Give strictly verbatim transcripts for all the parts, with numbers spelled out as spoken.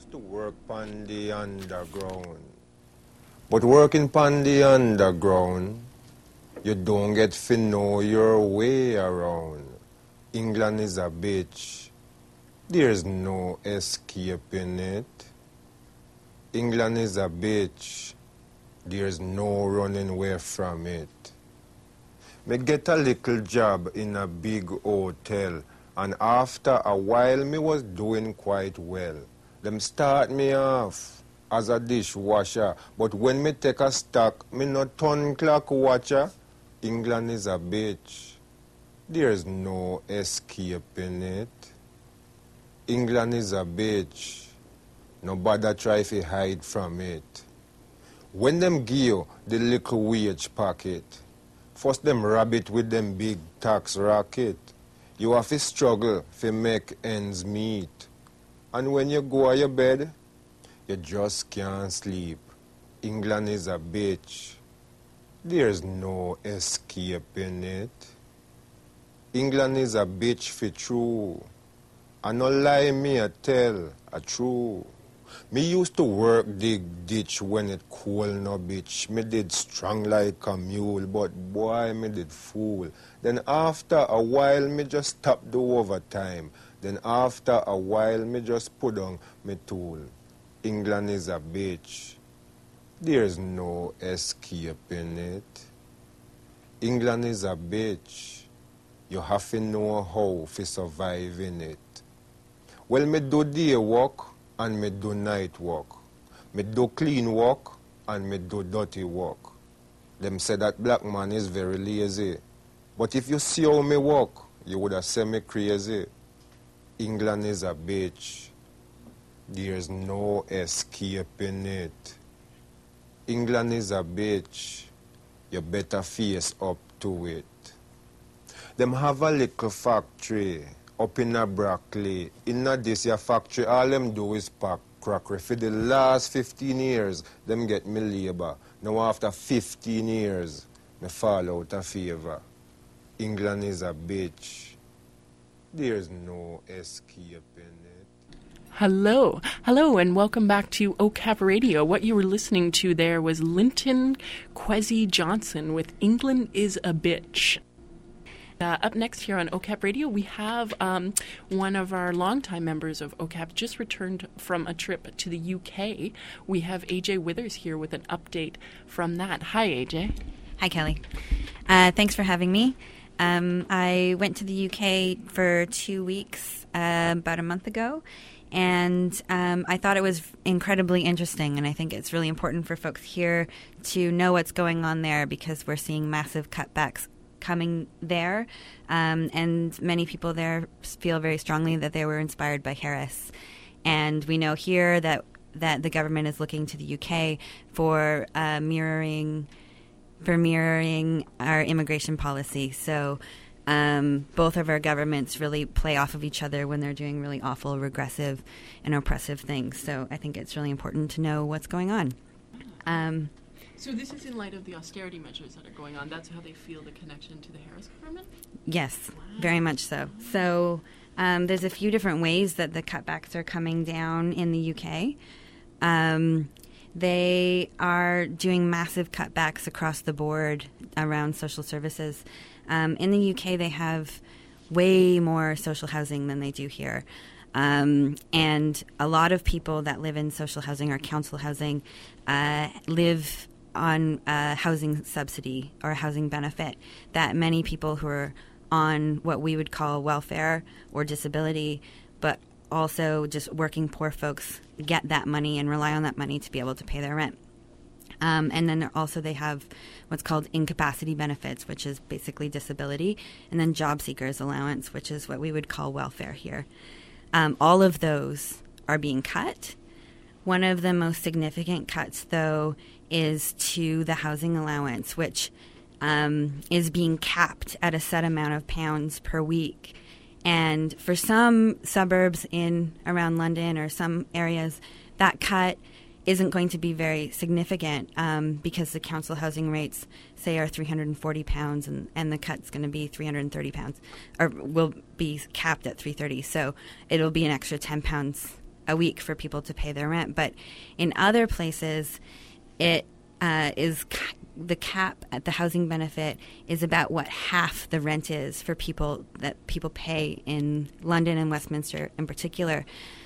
used to work on the underground. But working on the underground, you don't get to know your way around. England is a bitch. There's no escaping it. England is a bitch. There's no running away from it. Me get a little job in a big hotel, and after a while me was doing quite well. Them start me off as a dishwasher, but when me take a stock, me not turn clock watcher. England is a bitch. There's no escaping it. England is a bitch. Nobody try to hide from it. When them give you the little wage packet, first them rob it with them big tax racket. You have to struggle to make ends meet. And when you go to your bed, you just can't sleep. England is a bitch. There's no escaping it. England is a bitch for true. And no lie me a tell, a true. Me used to work dig ditch when it cold no bitch. Me did strong like a mule, but boy me did fool. Then after a while me just stop the overtime. Then after a while me just put on me tool. England is a bitch. There's no escaping it. England is a bitch. You have to know how to survive in it. Well, me do day work and me do night work. Me do clean work and me do dirty work. Them say that black man is very lazy. But if you see how me work, you would have said me crazy. England is a bitch. There's no escaping it. England is a bitch. You better face up to it. Them have a little factory up in a Brackley. In a this your factory, all them do is pack crockery. For the last fifteen years, them get me labor. Now after fifteen years, me fall out of favor. England is a bitch. There's no escaping it. Hello. Hello, and welcome back to O C A P Radio. What you were listening to there was Linton Kwesi Johnson with England is a Bitch. Uh, up next here on O C A P Radio, we have um, one of our longtime members of O C A P just returned from a trip to the U K. We have A J Withers here with an update from that. Hi, A J. Hi, Kelly. Uh, thanks for having me. Um, I went to the U K for two weeks uh, about a month ago, and um, I thought it was incredibly interesting, and I think it's really important for folks here to know what's going on there because we're seeing massive cutbacks coming there, um, and many people there feel very strongly that they were inspired by Harris. And we know here that that the government is looking to the U K for uh, mirroring for mirroring our immigration policy. So um, both of our governments really play off of each other when they're doing really awful, regressive, and oppressive things. So I think it's really important to know what's going on. Um, So this is in light of the austerity measures that are going on. That's how they feel the connection to the Harris government? Yes, wow. Very much so. So um, there's a few different ways that the cutbacks are coming down in the U K. Um, they are doing massive cutbacks across the board around social services. Um, in the U K, they have way more social housing than they do here. Um, and a lot of people that live in social housing or council housing uh, live on a housing subsidy or a housing benefit that many people who are on what we would call welfare or disability, but also just working poor folks get that money and rely on that money to be able to pay their rent. Um, and then also they have what's called incapacity benefits, which is basically disability, and then job seekers allowance, which is what we would call welfare here. Um, all of those are being cut. One of the most significant cuts, though, is to the housing allowance, which um, is being capped at a set amount of pounds per week. And for some suburbs in around London or some areas, that cut isn't going to be very significant um, because the council housing rates, say, are three hundred forty pounds, and, and the cut's going to be three hundred thirty pounds, or will be capped at three hundred thirty. So it'll be an extra ten pounds a week for people to pay their rent. But in other places, it uh, is ca- the cap at the housing benefit is about what half the rent is for people that people pay in London and Westminster in particular.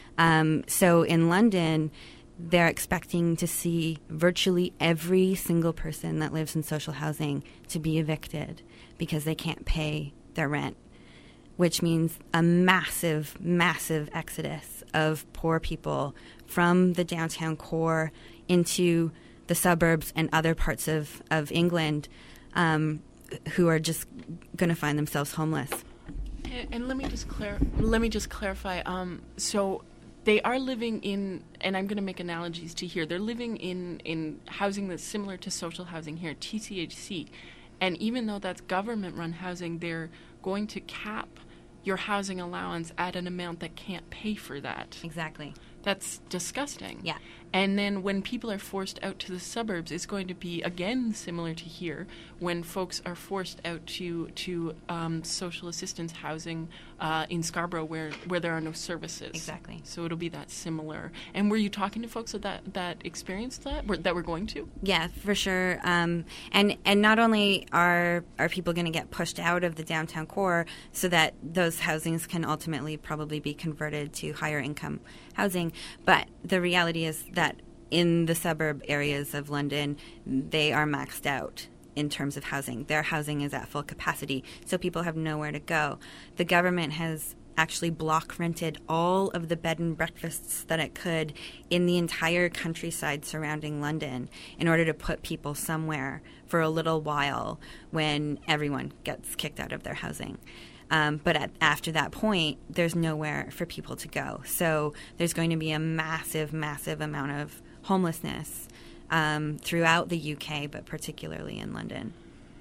Um, so in London, they're expecting to see virtually every single person that lives in social housing to be evicted because they can't pay their rent, which means a massive, massive exodus of poor people from the downtown core into the suburbs and other parts of, of England um, who are just going to find themselves homeless. And, and let me just clar- let me just clarify. Um, so they are living in, and I'm going to make analogies to here. They're living in, in housing that's similar to social housing here, T C H C. And even though that's government-run housing, they're going to cap your housing allowance at an amount that can't pay for that. Exactly. That's disgusting. Yeah. And then when people are forced out to the suburbs, it's going to be, again, similar to here, when folks are forced out to to um, social assistance housing uh, in Scarborough where, where there are no services. Exactly. So it'll be that similar. And were you talking to folks that, that experienced that, were, that were going to? Yeah, for sure. Um, and and not only are are people going to get pushed out of the downtown core so that those housings can ultimately probably be converted to higher income housing, but the reality is that in the suburb areas of London, they are maxed out in terms of housing. Their housing is at full capacity, so people have nowhere to go. The government has actually block rented all of the bed and breakfasts that it could in the entire countryside surrounding London in order to put people somewhere for a little while when everyone gets kicked out of their housing. Um, but at, after that point, there's nowhere for people to go. So there's going to be a massive, massive amount of homelessness um, throughout the U K, but particularly in London.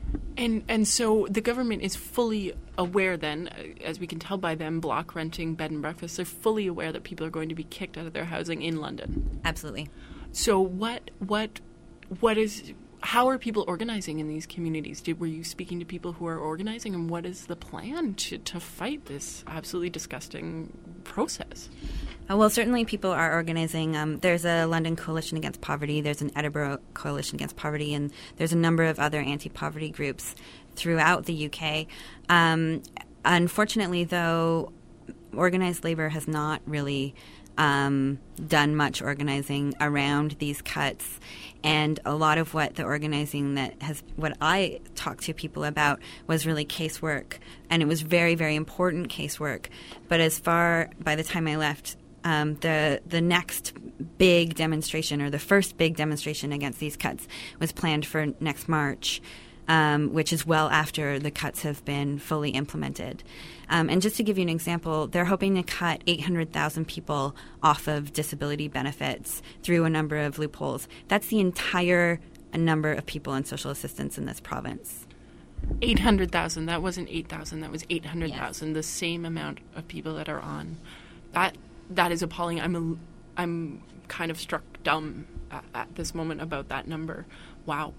And and so the government is fully aware then, as we can tell by them block renting bed and breakfast, they're fully aware that people are going to be kicked out of their housing in London. Absolutely. So what what what is... How are people organizing in these communities? Did, were you speaking to people who are organizing, and what is the plan to, to fight this absolutely disgusting process? Uh, well, certainly people are organizing. Um, there's a London Coalition Against Poverty, there's an Edinburgh Coalition Against Poverty, and there's a number of other anti-poverty groups throughout the U K. Um, unfortunately, though, organized labor has not really Um, done much organizing around these cuts, and a lot of what the organizing that has, what I talked to people about was really casework, and it was very, very important casework. But as far, by the time I left, um, the the next big demonstration, or the first big demonstration against these cuts, was planned for next March. Um, which is well after the cuts have been fully implemented. Um, and just to give you an example, they're hoping to cut eight hundred thousand people off of disability benefits through a number of loopholes. That's the entire number of people in social assistance in this province. eight hundred thousand. That wasn't eight thousand. That was eight hundred thousand. Yes. The same amount of people that are on. That That is appalling. I'm, a, I'm kind of struck dumb at, at this moment about that number. Wow.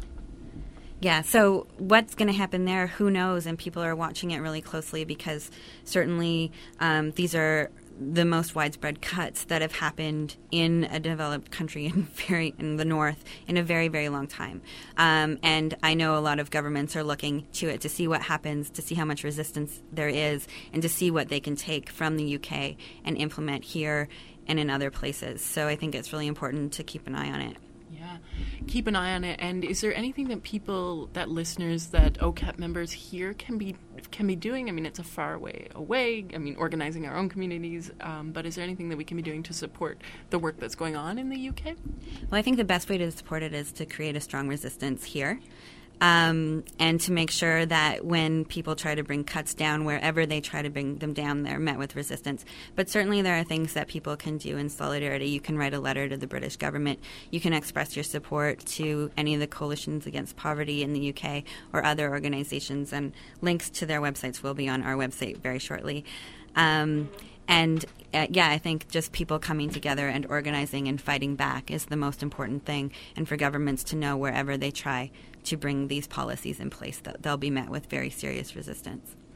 Yeah, so what's going to happen there, who knows, and people are watching it really closely because certainly um, these are the most widespread cuts that have happened in a developed country in very in the north in a very, very long time. Um, and I know a lot of governments are looking to it to see what happens, to see how much resistance there is, and to see what they can take from the U K and implement here and in other places. So I think it's really important to keep an eye on it. Yeah, keep an eye on it. And is there anything that people, that listeners, that O C A P members here can be can be doing? I mean, it's a far way away. I mean, organizing our own communities. Um, but is there anything that we can be doing to support the work that's going on in the U K? Well, I think the best way to support it is to create a strong resistance here. Um, and to make sure that when people try to bring cuts down, wherever they try to bring them down, they're met with resistance. But certainly there are things that people can do in solidarity. You can write a letter to the British government. You can express your support to any of the coalitions against poverty in the U K or other organizations, and links to their websites will be on our website very shortly. Um, and uh, yeah, I think just people coming together and organizing and fighting back is the most important thing, and for governments to know wherever they try to bring these policies in place that they'll be met with very serious resistance.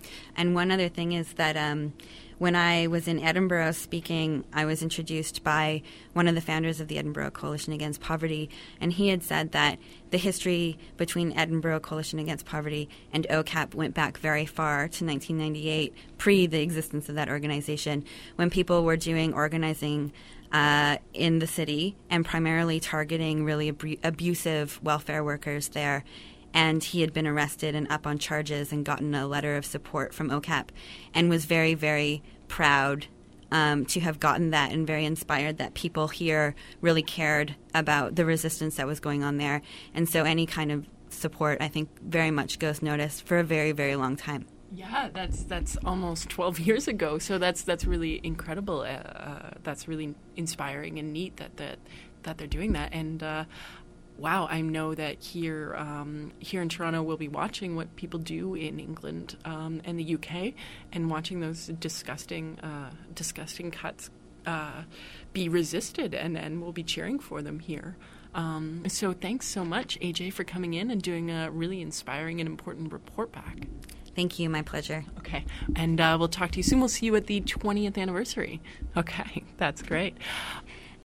And one other thing is that um, when I was in Edinburgh speaking, I was introduced by one of the founders of the Edinburgh Coalition Against Poverty, and he had said that the history between Edinburgh Coalition Against Poverty and O C A P went back very far to nineteen ninety-eight, pre the existence of that organization, when people were doing organizing uh, in the city and primarily targeting really ab- abusive welfare workers there. And he had been arrested and up on charges and gotten a letter of support from O C A P and was very, very proud um, to have gotten that, and very inspired that people here really cared about the resistance that was going on there. And so any kind of support, I think, very much goes noticed for a very, very long time. Yeah, that's that's almost twelve years ago. So that's that's really incredible. Uh, uh, that's really inspiring and neat that that, that they're doing that. And uh, wow, I know that here um, here in Toronto, we'll be watching what people do in England um, and the U K, and watching those disgusting uh, disgusting cuts uh, be resisted, and, and we'll be cheering for them here. Um, so thanks so much, A J, for coming in and doing a really inspiring and important report back. Thank you. My pleasure. Okay. And uh, we'll talk to you soon. We'll see you at the twentieth anniversary. Okay. That's great.